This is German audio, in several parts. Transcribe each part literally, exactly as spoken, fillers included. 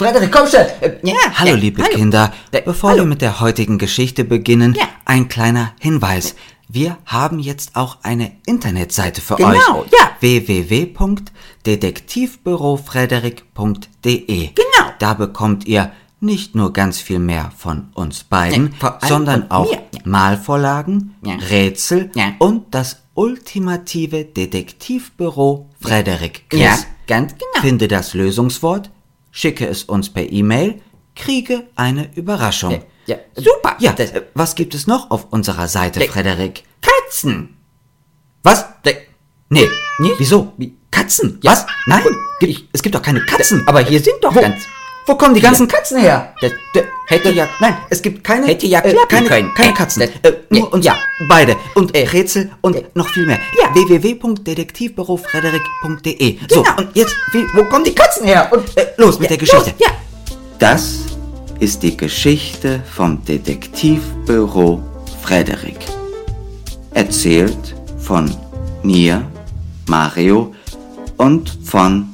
Frederik, komm schnell. Äh, ja, hallo, ja, liebe hallo. Kinder. Äh, Bevor hallo. wir mit der heutigen Geschichte beginnen, Ja. ein kleiner Hinweis. Wir haben jetzt auch eine Internetseite für Genau, euch. ja. w w w punkt detektivbüro frederik punkt d e. Genau. Da bekommt ihr nicht nur ganz viel mehr von uns beiden, Nee, vor allem sondern von auch mir. Ja. Malvorlagen, Ja. Rätsel Ja. und das ultimative Detektivbüro Frederik Quiz. Ja, ganz genau. Finde das Lösungswort, schicke es uns per E-Mail, kriege eine Überraschung. Ja, ja, super. Ja, Das- äh, was gibt es noch auf unserer Seite, Nee. Frederik? Katzen. Was? Nee. Nee, Nee? wieso? Wie? Katzen? Ja. Was? Nein, Und gibt, es gibt doch keine Katzen. Aber hier sind doch Wo, ganz... wo kommen die Hier. ganzen Katzen her? Das, das hätte ja... Nein, es gibt keine, Hätte ja äh, klappen keine, können. keine Äh, Katzen. das- äh, nur ja, uns ja. beide. Und äh, Äh, Rätsel und äh, noch viel mehr. ja. w w w punkt detektivbüro frederik punkt d e. So, Genau. und jetzt, wie, Wo kommen die Katzen her? Und äh, los mit ja, der Geschichte. Los, ja. Das ist die Geschichte vom Detektivbüro Frederik. Erzählt von mir, Mario, und von...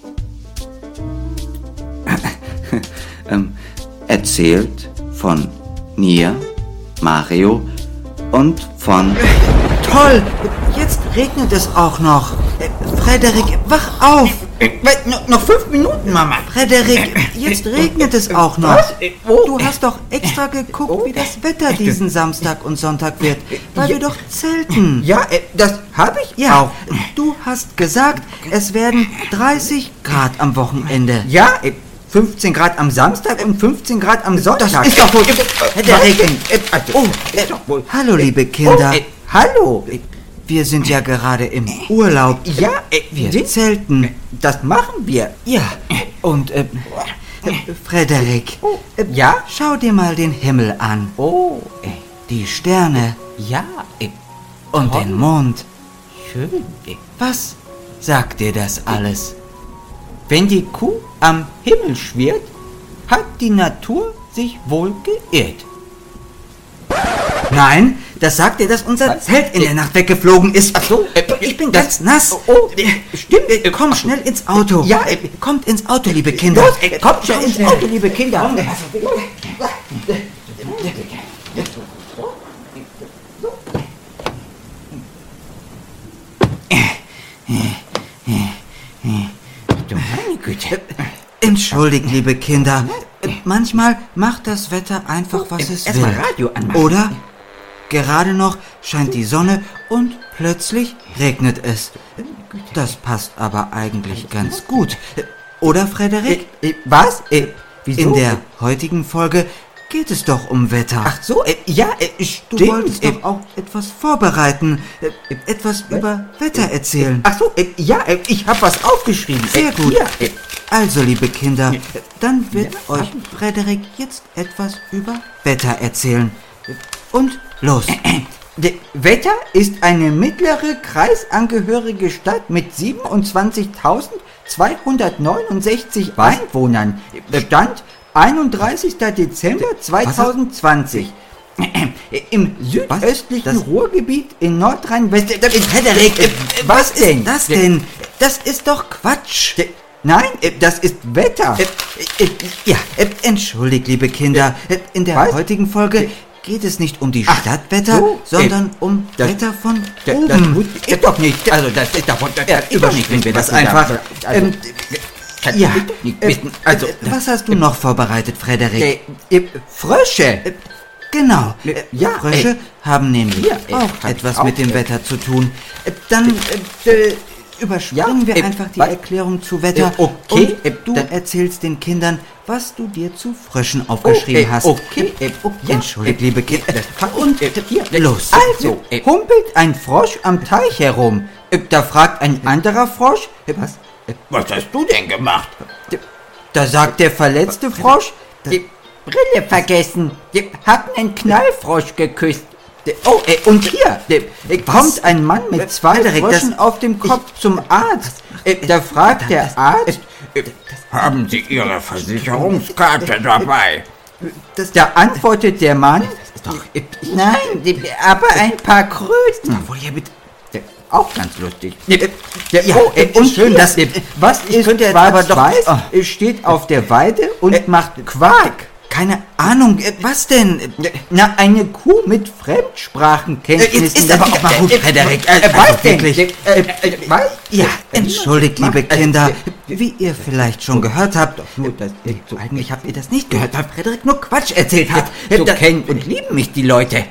ähm, erzählt von mir, Mario, und von... Toll! Jetzt regnet es auch noch. Frederik, wach auf! Wait, noch, noch fünf Minuten, Mama. Frederik, jetzt regnet es auch noch. Was? Wo? Du hast doch extra geguckt, wie das Wetter diesen Samstag und Sonntag wird, weil wir doch zelten. Ja, äh, das habe ich Ja, auch. du hast gesagt, es werden dreißig Grad am Wochenende. Ja, äh, fünfzehn Grad am Samstag und fünfzehn Grad am Sonntag. Das ist doch wohl... Frederik, äh, also, Oh, ist doch wohl... hallo, liebe Kinder. Oh, äh, hallo. Äh, Wir sind ja gerade im Urlaub. Ja, äh, Wir sind- zelten. Das machen wir. Ja, und äh, äh, Frederik, äh, Ja? schau dir mal den Himmel an. Oh, äh, Die Sterne ja, äh, und toll. den Mond. Schön. Äh, Was sagt dir das alles? Wenn die Kuh am Himmel schwirrt, hat die Natur sich wohl geirrt. Nein, das sagt dir, dass unser Was? Zelt in der Nacht weggeflogen ist. Ach so, äh, ich bin das- ganz nass. oh, stimmt. Äh, Komm schnell ins Auto. Ja, äh, kommt ins Auto, liebe Kinder. Los, äh, kommt schon ins Auto, liebe Kinder. Du meine Güte. Entschuldigt, liebe Kinder. Manchmal macht das Wetter einfach, was es Erst will. mal Radio anmachen. Oder? Gerade noch scheint die Sonne und plötzlich regnet es. Das passt aber eigentlich ganz gut. Oder, Frederik? Äh, äh, was? Äh, wieso? In der heutigen Folge geht es doch um Wetter. Ach so, äh, ja, äh, Du stimmt. wolltest äh, doch auch etwas vorbereiten, äh, etwas über Wetter erzählen. Ach so, äh, ja, äh, ich habe was aufgeschrieben. Sehr äh, gut. Hier, äh, Also, liebe Kinder, dann wird Ja, euch Frederik jetzt etwas über Wetter erzählen. Und los. De Wetter ist eine mittlere kreisangehörige Stadt mit siebenundzwanzigtausendzweihundertneunundsechzig Einwohnern. Stand einunddreißigster Dezember zweitausendzwanzig. Im südöstlichen Das- Ruhrgebiet in Nordrhein-Westfalen. Frederik, äh, was denn? ist das denn? Das ist doch Quatsch. De- Nein, äh, das ist Wetter. Äh, äh, ja, äh, entschuldigt, liebe Kinder. Äh, In der Was? heutigen Folge geht es nicht um die Ach Stadtwetter, so, sondern äh, um das- Wetter von Das, oben. das wusste ich doch nicht. Also das ist davon. Das, das Überspringen wir das was du einfach. da- Also, Ähm, kann ja, ich doch nicht äh, wissen. Also, äh, was hast du noch vorbereitet, Frederik? äh, äh, Frösche. Genau. Äh, Äh, ja, Frösche äh, haben nämlich ja, äh, auch hab ich etwas auch, mit dem äh, Wetter zu tun. Äh, Dann äh, äh, überspringen Ja, wir äh, einfach die was? Erklärung zu Wetter. Äh, okay, und äh, du dann- erzählst den Kindern, was du dir zu Fröschen aufgeschrieben äh, hast. okay, äh, oh, ja, entschuldigt, äh, liebe Kinder. das kann Und ich, äh, hier, los. Also, äh, humpelt ein Frosch am Teich herum. Äh, Da fragt ein anderer Frosch, äh, was? Äh, Was hast du denn gemacht? Da sagt der verletzte Frosch, die Brille vergessen. Die hat einen Knallfrosch geküsst. Der- Oh, äh, und hier der, äh, kommt ein Mann mit zwei Frederik, das- Fröschen auf dem Kopf zum Arzt. Äh, Da fragt der Arzt, äh, Haben Sie Ihre Versicherungskarte dabei? das, da antwortet der Mann, äh, nein, die- aber ein paar Kröten. Obwohl, ja, bitte. auch ganz lustig. Ja, Ja, oh, äh, und schön, hier, dass äh, was ich ist könnte jetzt aber doch- schwarz-weiß, oh. es steht auf der Weide und Äh, macht Quark. Keine Ahnung, äh, was denn? Na, eine Kuh mit Fremdsprachenkenntnissen. Jetzt ist aber auch mal gut, Frederik. Äh, Also was denn? wirklich. Äh, äh, was? Ja, entschuldigt, liebe Mach- Kinder. also, Wie ihr vielleicht schon gehört habt, doch nur das- äh, so- eigentlich habt ihr das nicht gehört, weil Frederik nur Quatsch erzählt hat. So Da- kennen und lieben mich die Leute.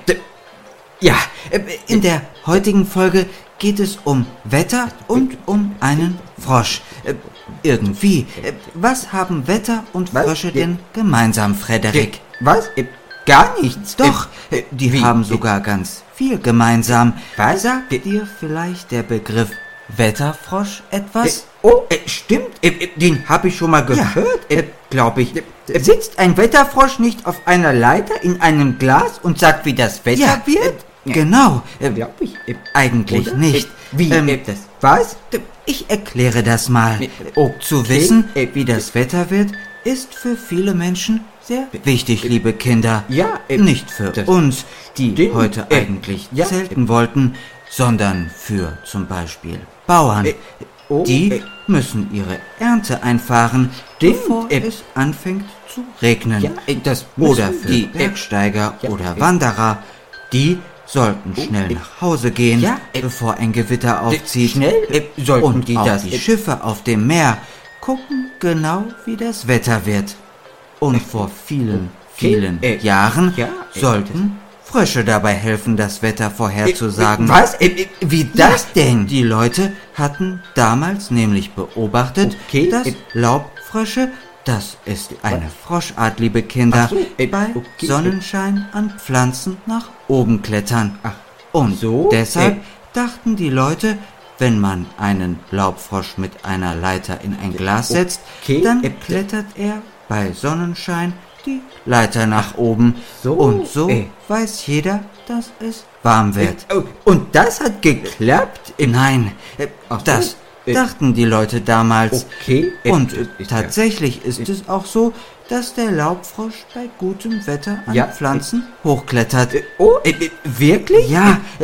Ja, äh, in der heutigen Folge geht es um Wetter und um einen Frosch. Äh, Irgendwie. Äh, Was haben Wetter und Was? Frösche denn gemeinsam, Frederik? Was? Äh, Gar nichts. Doch, äh, die Wie? haben sogar ganz viel gemeinsam. Was? Sagt dir vielleicht der Begriff Wetterfrosch etwas? Oh, äh, stimmt. Äh, äh, den habe ich schon mal Ja. gehört, äh, glaube ich. Äh, Sitzt ein Wetterfrosch nicht auf einer Leiter in einem Glas und sagt, wie das Wetter Ja, wird? äh, genau. Äh, Glaub ich. Äh, Eigentlich oder? nicht. Äh, Wie? Ähm, äh, das? Was? Ich erkläre das mal. Oh, Zu wissen, wie das Wetter wird, ist für viele Menschen sehr wichtig, liebe Kinder. Ja, äh, nicht für das- uns, die den- heute äh, eigentlich ja, zelten wollten, sondern für zum Beispiel Bauern. Äh, oh, Die äh, müssen ihre Ernte einfahren, Stimmt, bevor äh, es anfängt zu regnen. Ja, äh, das Oder müssen für die, äh, Bergsteiger ja, oder äh, Wanderer, die sollten schnell äh, nach Hause gehen, ja, äh, bevor ein Gewitter aufzieht. schnell, äh, sollten Und die auch das, die äh, Schiffe auf dem Meer gucken genau, wie das Wetter wird. Und vor vielen, Okay, vielen äh, Jahren ja, äh, sollten Frösche dabei helfen, das Wetter vorherzusagen. Äh, Was? Äh, äh, Wie das Ja, denn? Die Leute hatten damals nämlich beobachtet, Okay, dass äh, Laubfrösche, das ist eine Froschart, liebe Kinder, Ach so, äh, bei okay, Sonnenschein an Pflanzen nach oben klettern. Ach, Und so, deshalb äh, dachten die Leute, wenn man einen Laubfrosch mit einer Leiter in ein Glas setzt, Okay, dann äh, klettert er bei Sonnenschein die Leiter nach oben. so, Und so äh. weiß jeder, dass es warm wird. Oh, und das hat geklappt? Äh, Nein, äh, Ach so, das äh, dachten die Leute damals. Okay. äh, Und das äh, ist ja- tatsächlich ist es auch so, dass der Laubfrosch bei gutem Wetter an Ja, Pflanzen hochklettert. Äh, Oh, äh, äh, wirklich? Ja, äh,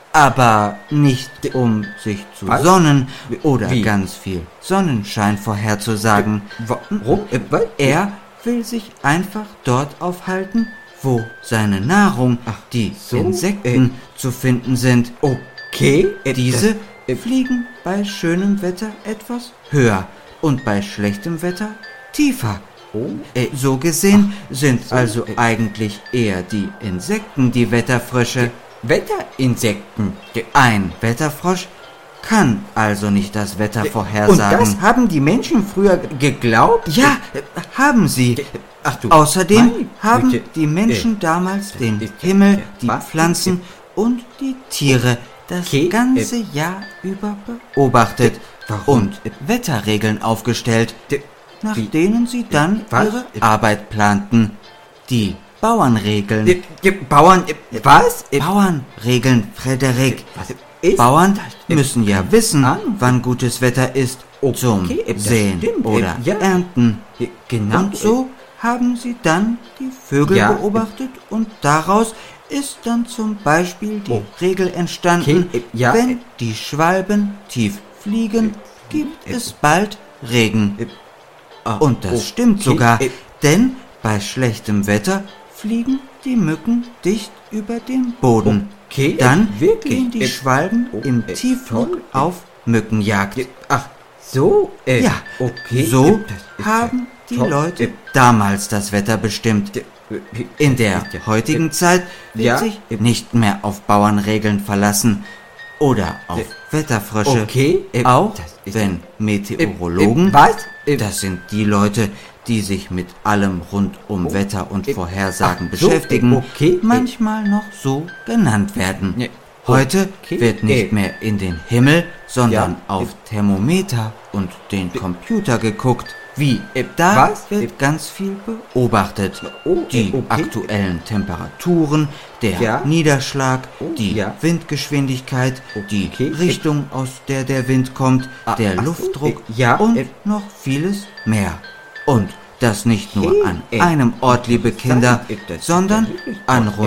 aber nicht um sich zu Was? sonnen oder Wie? ganz viel Sonnenschein vorherzusagen. Warum? Äh, was? Er will sich einfach dort aufhalten, wo seine Nahrung, die so, Insekten, zu finden sind. Okay. äh, Diese das- äh, fliegen bei schönem Wetter etwas höher und bei schlechtem Wetter tiefer. Oh. Äh, so gesehen sind so, also äh, eigentlich eher die Insekten die Wetterfrösche. Wetterinsekten. Ein Wetterfrosch kann also nicht das Wetter Und vorhersagen. das haben die Menschen früher geglaubt? Ja, äh, haben sie. Ach du. Außerdem meine haben Güte. die Menschen Äh, damals den ist ja- Himmel, ja, die was? Pflanzen und die Tiere das Okay, ganze äh, Jahr über beobachtet warum? und Wetterregeln aufgestellt, D- nach wie- denen sie dann was? ihre Arbeit planten. Die Bauernregeln. Die, die Bauern, äh, was? Äh, Bauernregeln, Frederik. Was ist Bauern das? müssen ja wissen, Ah. wann gutes Wetter ist zum Okay, das Säen stimmt, oder ja. Ernten. äh, Genau. Und so haben sie dann die Vögel Ja. beobachtet und daraus ist dann zum Beispiel die Oh. Regel entstanden, Okay, äh, ja, wenn äh, die Schwalben tief fliegen, gibt äh, es bald Regen. äh, ah, Und das oh, stimmt okay, sogar, äh, denn bei schlechtem Wetter fliegen die Mücken dicht über den Boden. Okay, Dann äh, wirklich, gehen die äh, Schwalben oh, im äh, Tiefflug toll, äh, auf Mückenjagd. äh, Ach, so? Äh, Ja, okay. so äh, das ist haben ja die toll, Leute äh, damals das Wetter bestimmt. äh, äh, In der ist ja- heutigen Zeit wird ja, sich äh, nicht mehr auf Bauernregeln verlassen oder auf Äh, Wetterfrösche. okay, äh, auch das ist- wenn Äh, Meteorologen, äh, was? Äh, das sind die Leute, die sich mit allem rund um Oh, Wetter und äh, Vorhersagen ach so, beschäftigen, äh, okay, äh, manchmal noch so genannt werden. Ja, Heute okay, wird nicht äh, mehr in den Himmel, sondern ja, auf äh, Thermometer und den Computer geguckt. Wie? Äh, Da was? wird Äh, ganz viel beobachtet. Oh, Die äh, okay. aktuellen Temperaturen, der Ja. Niederschlag, Oh, die ja. Windgeschwindigkeit, die Okay. Richtung, aus der der Wind kommt, Ah, der ach so, Luftdruck äh, ja, und äh, noch vieles mehr. Und das nicht nur Okay, an äh, einem Ort, liebe Kinder, äh, das ist sondern ja wirklich an toll, rund äh,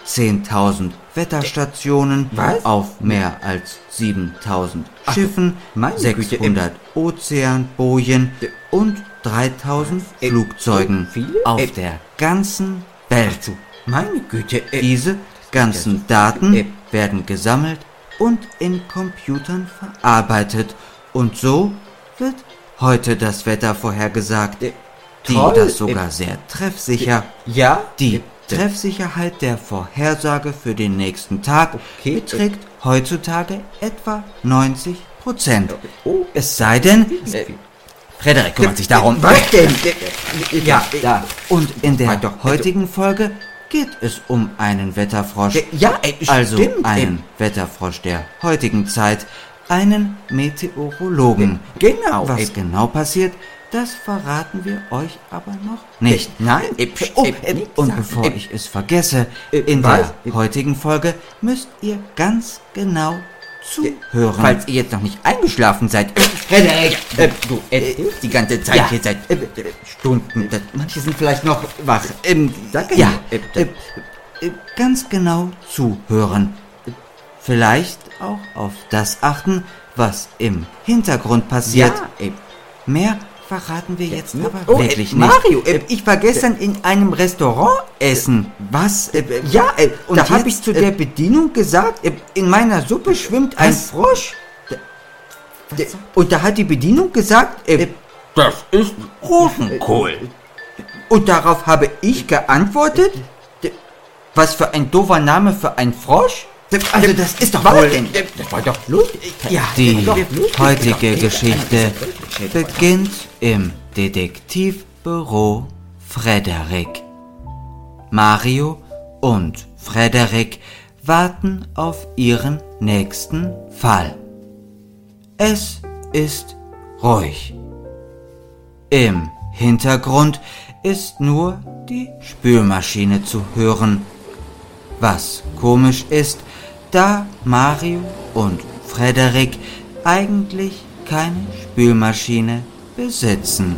zehntausend Wetterstationen, Was? auf mehr als siebentausend Schiffen, meine sechshundert Ozeanbojen und dreitausend Äh, Flugzeugen so viele? auf Äh, der ganzen Welt. Meine Güte. Äh, Diese ganzen Daten werden gesammelt und in Computern verarbeitet. Und so wird heute das Wetter vorhergesagt. Äh, Die toll. das sogar sehr treffsicher. ja? Die Äh, Treffsicherheit der Vorhersage für den nächsten Tag Okay. beträgt heutzutage etwa neunzig Prozent. Oh. Es sei denn, äh, Frederik kümmert sich darum. Was denn? Äh, Ja, Da. Und in der Halt doch, heutigen Folge geht es um einen Wetterfrosch. Äh, ja, äh, also stimmt, einen äh. Wetterfrosch der heutigen Zeit, einen Meteorologen. Genau, Was äh. genau passiert, das verraten wir euch aber noch nicht. Nein, äh, Oh, äh, äh, nix und sagen. bevor Äh, ich es vergesse, äh, in was? der heutigen Folge müsst ihr ganz genau zuhören. Falls ihr jetzt noch nicht eingeschlafen seid, äh, Frederik, äh, du erzählst die ganze Zeit Ja. hier seit äh, äh, Stunden. Das, manche sind vielleicht noch wach. Ähm, sag Ja, äh, äh, äh, ganz genau zuhören. Vielleicht auch auf das achten, was im Hintergrund passiert. ja, äh, Mehr verraten wir jetzt aber oh, wirklich äh, nicht. Mario, äh, ich war gestern in einem Restaurant Essen. Was? Äh, äh, Ja, äh, und da habe jetzt, ich zu äh, der Bedienung gesagt, äh, in meiner Suppe schwimmt ein Was? Frosch. D- Und da hat die Bedienung gesagt, äh, Das ist Rosenkohl. und darauf habe ich geantwortet, d- was für ein doofer Name für ein Frosch. Also das ist doch Was wohl... denn? Das war doch lustig. Ja, die heutige Geschichte beginnt im Detektivbüro Frederik. Mario und Frederik warten auf ihren nächsten Fall. Es ist ruhig. Im Hintergrund ist nur die Spülmaschine zu hören. Was komisch ist, da Mario und Frederik eigentlich keine Spülmaschine besitzen.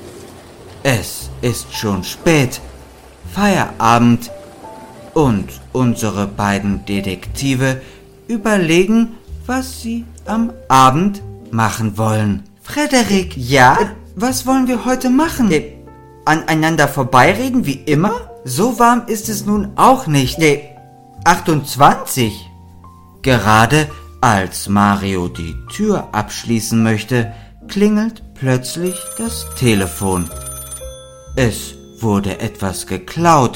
Es ist schon spät, Feierabend, und unsere beiden Detektive überlegen, was sie am Abend machen wollen. Frederik, Ja? äh, was wollen wir heute machen? Äh, aneinander vorbeireden, wie immer? So warm ist es nun auch nicht. Nee, achtundzwanzig. Gerade als Mario die Tür abschließen möchte, klingelt plötzlich das Telefon. Es wurde etwas geklaut.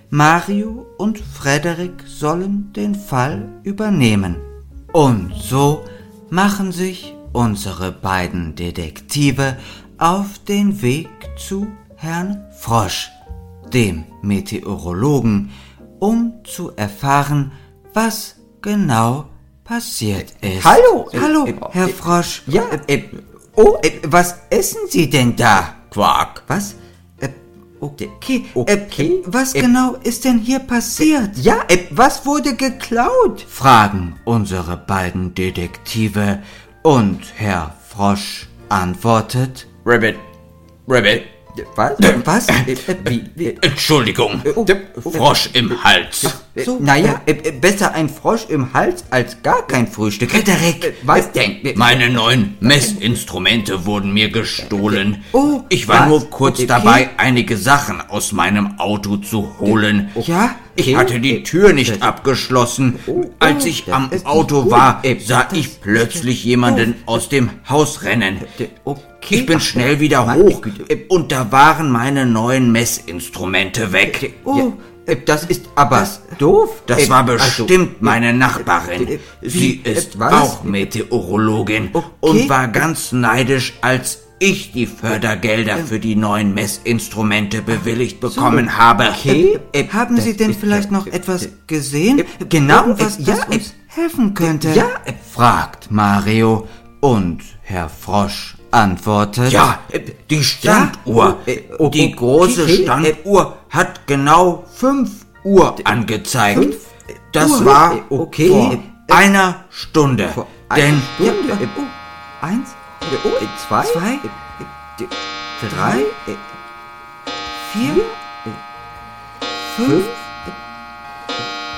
Mario und Frederik sollen den Fall übernehmen. Und so machen sich unsere beiden Detektive auf den Weg zu Herrn Frosch, dem Meteorologen, um zu erfahren, was genau passiert ist. Hallo, äh, Hallo, äh, Herr äh, Frosch. Ja, äh, oh, äh, was essen Sie denn da? Quark. Was? Äh, okay, Okay, Äh, was äh, genau ist denn hier passiert? Ja, äh, was wurde geklaut? Fragen unsere beiden Detektive und Herr Frosch antwortet: Rabbit. Rabbit. Was? Was? Äh, äh, wie, wie, Entschuldigung. oh, Frosch im Hals. äh, so, naja, äh, äh, besser ein Frosch im Hals als gar kein Frühstück. Frederik, Äh, was denn? Meine neuen Messinstrumente wurden mir gestohlen. Oh, ich war was? nur kurz Okay. dabei, einige Sachen aus meinem Auto zu holen. Ja? Ich hatte die Tür nicht abgeschlossen. Als ich am Auto war, sah ich plötzlich jemanden aus dem Haus rennen. Okay. Ich bin schnell wieder Meine hoch Güte. und da waren meine neuen Messinstrumente weg. Oh, äh, das ist aber Das- doof. Das Äh, war also, bestimmt meine Nachbarin. äh, Sie wie, äh, ist was? auch Meteorologin und war ganz neidisch, als ich die Fördergelder für die neuen Messinstrumente bewilligt bekommen habe. Okay. Äh, Haben Sie das denn ist vielleicht ja- noch etwas gesehen? äh, genau, Irgendwas, äh, ja, was uns helfen könnte? ja, äh, fragt Mario und Herr Frosch antwortet: Ja, äh, die Standuhr. Ja, äh, oh, Die okay, große äh, Standuhr hat genau fünf Uhr angezeigt. fünf Das Uhr? war Äh, okay. vor Äh, einer Stunde. vor Denn einer Ja, Stunde. äh, Äh, oh, eins, oh, äh, zwei, Zwei? äh, äh, drei, äh, vier, fünf,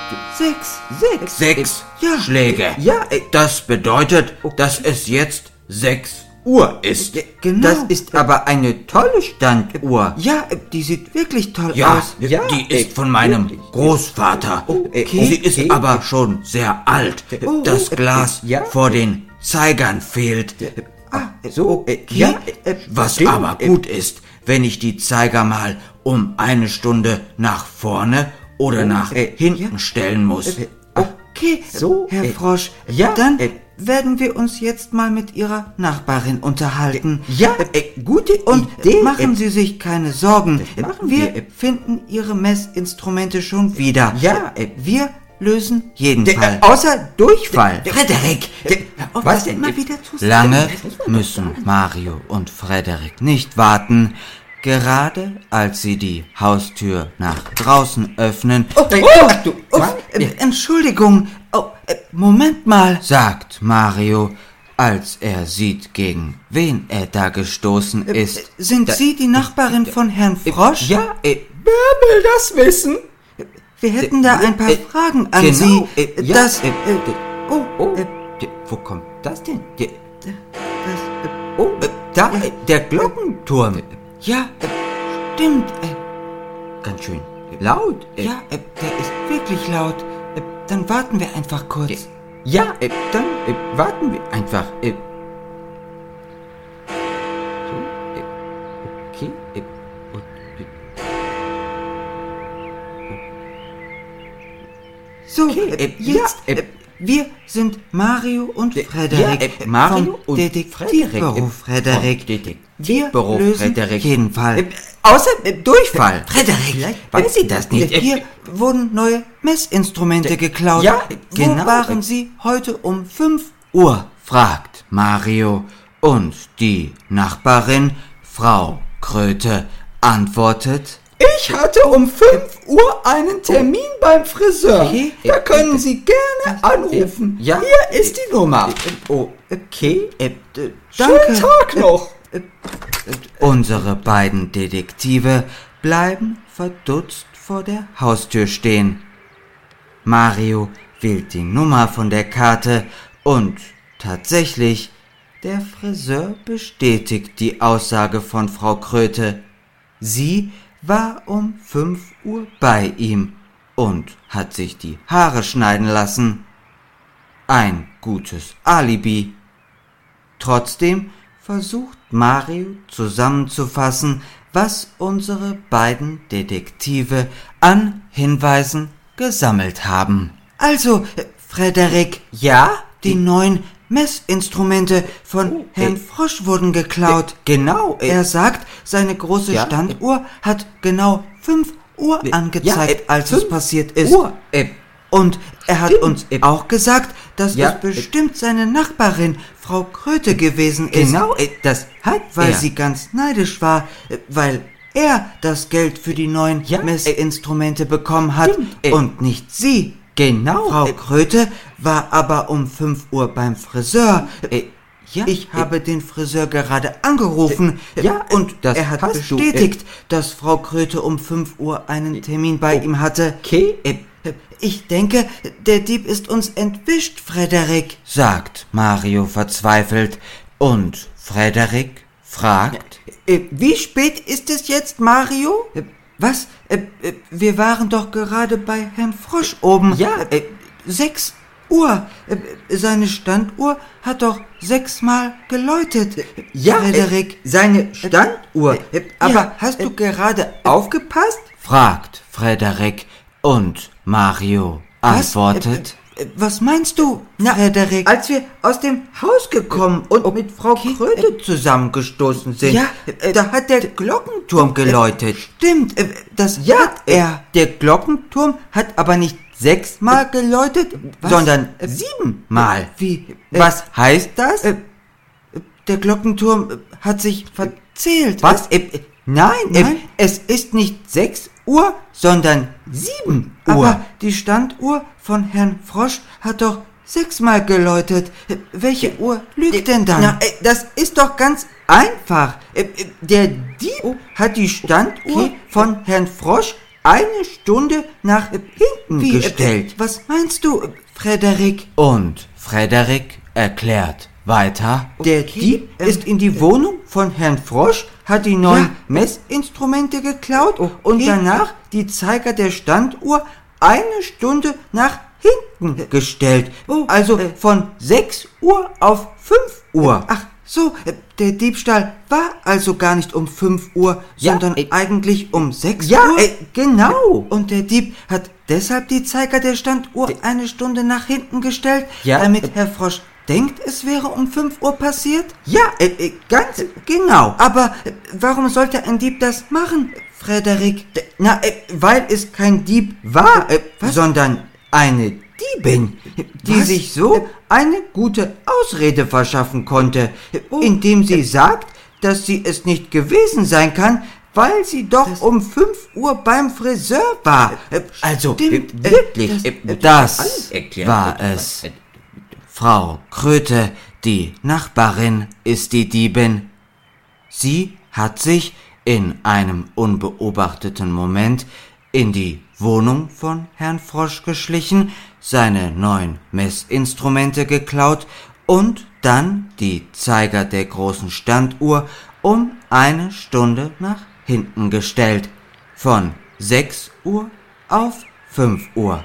sechs. Sechs. Sechs Ja. Schläge. Ja, äh, Das bedeutet, dass es jetzt sechs Uhr ist. Genau. Das ist aber eine tolle Standuhr. Ja, äh, die sieht wirklich toll Ja, aus. Ja, die äh, ist von meinem wirklich. Großvater. Okay. Sie ist Okay. aber schon sehr alt. Oh, Das äh, Glas ja. vor den Zeigern fehlt. Ah, so, äh, Okay. ja, äh, Was stimmt, aber äh, gut ist, wenn ich die Zeiger mal um eine Stunde nach vorne oder nach äh, hinten ja. stellen muss. Äh, Okay, So, Herr äh, Frosch. ja, dann äh, werden wir uns jetzt mal mit Ihrer Nachbarin unterhalten. Ja, äh, gute Und Idee. machen äh, Sie sich keine Sorgen. machen wir wir. finden Ihre Messinstrumente schon wieder. Ja, äh, wir lösen jeden der, Fall. äh, außer Durchfall. Frederik, der- was was denn denn? mal wieder zu Lange müssen Mario und Frederik nicht warten. Gerade als sie die Haustür nach draußen öffnen, Äh, Oh, ach du, oh, was? äh, Entschuldigung. Oh, äh, Moment mal. sagt Mario, als er sieht, gegen wen er da gestoßen ist. Sind Sie die Nachbarin von Herrn Frosch? Ja, äh, wer will das wissen? Wir hätten da ein paar Äh, Fragen an genau, Sie. äh, ja, das, äh, äh, oh, Oh, äh, äh, wo kommt das denn? Der, das, äh, oh, äh, da, äh, der Glockenturm. ja, äh, stimmt. Äh, Ganz schön laut. Äh, ja, äh, der ist wirklich laut. Äh, dann warten wir einfach kurz. Ja, äh, dann äh, warten wir einfach. Äh, so, äh, okay. Äh, und, So, okay, äh, äh, jetzt, ja, äh, äh, wir sind Mario und Äh, Frederik ja, äh, Mario vom und Detektivbüro Frederik, äh, Frederik. vom Detektivbüro Wir lösen Frederik. jeden Fall. äh, außer äh, Durchfall. Frederik, Vielleicht weiß sie das nicht. Äh, Hier wurden neue Messinstrumente geklaut. ja, Wo genau. waren Sie heute um fünf Uhr? fragt Mario und die Nachbarin, Frau Kröte, antwortet, Ich hatte um fünf Uhr einen Termin beim Friseur. Okay. Da können Sie gerne anrufen. Ja. Hier ist die Nummer. Oh, okay. Äh, d- danke. Schönen Tag noch. unsere beiden Detektive bleiben verdutzt vor der Haustür stehen. Mario wählt die Nummer von der Karte und tatsächlich, der Friseur bestätigt die Aussage von Frau Kröte. Sie war um fünf Uhr bei ihm und hat sich die Haare schneiden lassen. Ein gutes Alibi. Trotzdem versucht Mario zusammenzufassen, was unsere beiden Detektive an Hinweisen gesammelt haben. Also, äh, Frederik, Ja? die neuen Messinstrumente von Oh, Herrn äh, Frosch wurden geklaut. Genau. Äh, Er sagt, seine große Ja, Standuhr hat genau fünf Uhr angezeigt, äh, als es fünf passiert ist. Uhr. Äh, Und er hat Stimmt. uns Äh, auch gesagt, dass ja, es bestimmt seine Nachbarin, Frau Kröte, gewesen ist. genau. Äh, das hat Weil er. sie ganz neidisch war, äh, weil er das Geld für die neuen Ja, äh, Messinstrumente bekommen hat stimmt, äh, und nicht sie. Genau. Frau äh, Kröte war aber um fünf Uhr beim Friseur. Äh, ja, Ich äh, habe den Friseur gerade angerufen, äh, ja, und das er hat hast du, bestätigt, dass Frau Kröte um fünf Uhr einen Termin bei ihm hatte. Okay. Äh, Ich denke, der Dieb ist uns entwischt, Frederik. Sagt Mario verzweifelt und Frederik fragt, Äh, wie spät ist es jetzt, Mario? Äh, was? Äh, äh, wir waren doch gerade bei Herrn Frosch oben. Ja. Äh, sechs Uhr. Äh, seine Standuhr hat doch sechsmal geläutet. ja, Frederik. Äh, seine Standuhr. Äh, aber ja, hast du gerade aufgepasst? fragt Frederik und Mario Was? antwortet, Äh, äh, was meinst du, Frederik? Als wir aus dem Haus gekommen und mit Frau Kröte zusammengestoßen sind, Ja, äh, da hat der Glockenturm geläutet. Stimmt, äh, das Ja, hat er. er. Der Glockenturm hat aber nicht sechsmal geläutet, was? sondern Äh, siebenmal. Wie? Äh, Was heißt das? Äh, Der Glockenturm äh, hat sich verzählt. Was? Äh, äh, nein, Nein? Äh, es ist nicht sechs Uhr, sondern sieben Uhr. Aber die Standuhr von Herrn Frosch hat doch sechsmal geläutet. Äh, Welche Uhr lügt denn dann? Na, äh, das ist doch ganz einfach. Äh, äh, Der Dieb hat die Standuhr Okay. von Herrn Frosch eine Stunde nach hinten hinten Wie, gestellt. Äh, was meinst du, Frederik? Und Frederik erklärt weiter. Der Okay, Dieb ähm, ist in die Wohnung von Herrn Frosch, hat die neuen Ja. Messinstrumente geklaut Okay. und danach die Zeiger der Standuhr eine Stunde nach hinten gestellt. oh, Also äh, von sechs Uhr auf fünf Uhr. Ach so, äh, der Diebstahl war also gar nicht um fünf Uhr, Ja, sondern äh, eigentlich um sechs ja, Uhr. äh, genau. Und der Dieb hat deshalb die Zeiger der Standuhr De- eine Stunde nach hinten gestellt, Ja, damit äh, Herr Frosch denkt, es wäre um fünf Uhr passiert? Ja, äh, äh, ganz genau. Aber äh, warum sollte ein Dieb das machen, Frederik? D- Na, äh, weil es kein Dieb war, äh, Was? sondern eine Diebin, die Was? sich so Äh, eine gute Ausrede verschaffen konnte, äh, Oh, indem sie sagt, dass sie es nicht gewesen sein kann, weil sie doch Das- um fünf Uhr beim Friseur war. Äh, Also, äh, stimmt, äh, wirklich, das- äh, Das alles erklärt war wird. es. Frau Kröte, die Nachbarin, ist die Diebin. Sie hat sich in einem unbeobachteten Moment in die Wohnung von Herrn Frosch geschlichen, seine neuen Messinstrumente geklaut und dann die Zeiger der großen Standuhr um eine Stunde nach hinten gestellt, von sechs Uhr auf fünf Uhr.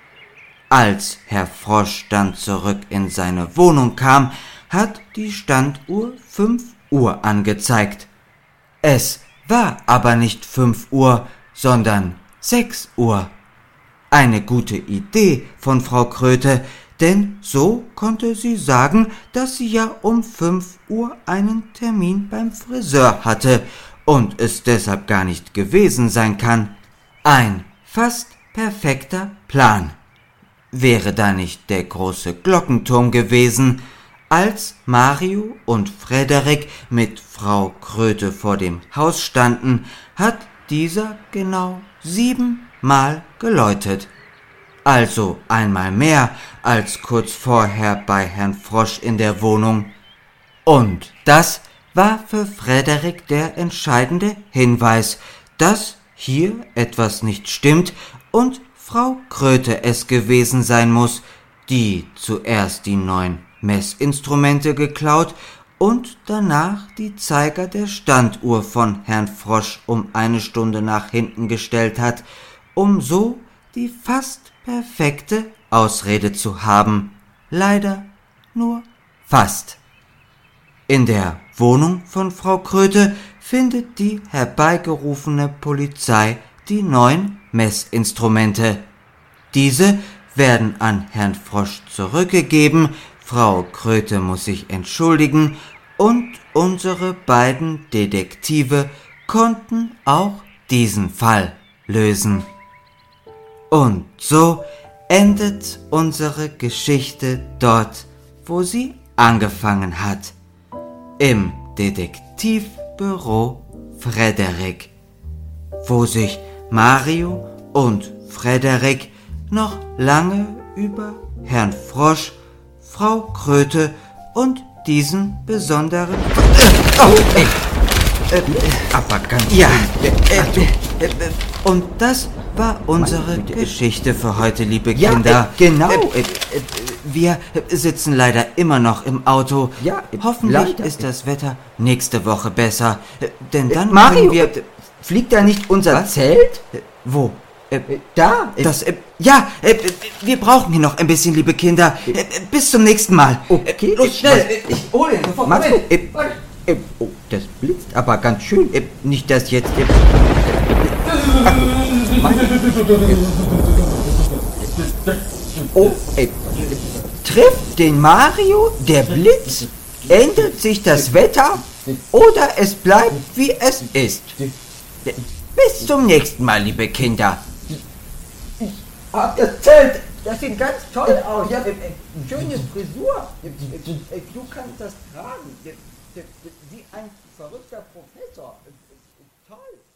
Als Herr Frosch dann zurück in seine Wohnung kam, hat die Standuhr fünf Uhr angezeigt. Es war aber nicht fünf Uhr, sondern sechs Uhr. Eine gute Idee von Frau Kröte, denn so konnte sie sagen, dass sie ja um fünf Uhr einen Termin beim Friseur hatte und es deshalb gar nicht gewesen sein kann. Ein fast perfekter Plan. Wäre da nicht der große Glockenturm gewesen, als Mario und Frederik mit Frau Kröte vor dem Haus standen, hat dieser genau siebenmal geläutet. Also einmal mehr als kurz vorher bei Herrn Frosch in der Wohnung. Und das war für Frederik der entscheidende Hinweis, dass hier etwas nicht stimmt und Frau Kröte es gewesen sein muss, die zuerst die neuen Messinstrumente geklaut und danach die Zeiger der Standuhr von Herrn Frosch um eine Stunde nach hinten gestellt hat, um so die fast perfekte Ausrede zu haben. Leider nur fast. In der Wohnung von Frau Kröte findet die herbeigerufene Polizei die neuen Messinstrumente. Diese werden an Herrn Frosch zurückgegeben, Frau Kröte muss sich entschuldigen und unsere beiden Detektive konnten auch diesen Fall lösen. Und so endet unsere Geschichte dort, wo sie angefangen hat. Im Detektivbüro Frederik, wo sich Mario und Frederik noch lange über Herrn Frosch, Frau Kröte und diesen besonderen... Oh, ey. Äh, aber ganz Ja, schön. äh, Ach, du. äh, äh, und das war unsere Geschichte für heute, liebe Ja, Kinder. äh, genau. Äh, äh, äh, wir sitzen leider immer noch im Auto. Ja, äh, Hoffentlich leider. ist das Wetter nächste Woche besser. Äh, Denn dann Mario, können wir... äh, fliegt da nicht unser Was? Zelt? Äh, Wo? Äh, Äh, Da. Äh, Das, äh, ja, äh, wir brauchen hier noch ein bisschen, liebe Kinder. Äh, äh, bis zum nächsten Mal. Okay, Äh, los, äh, schnell. was- Ich hole ihn sofort. Machst du? Moment. Äh, äh, oh, das blitzt aber ganz schön. Äh, nicht, dass jetzt... Äh, ach, Mann. Oh, äh, trifft den Mario der Blitz? Ändert sich das Wetter? Oder es bleibt, wie es ist? Bis zum nächsten Mal, liebe Kinder. Ach, das Zelt, das sieht ganz toll aus. Ja, äh, schöne Frisur. Du kannst das tragen. Wie ein verrückter Professor. Toll.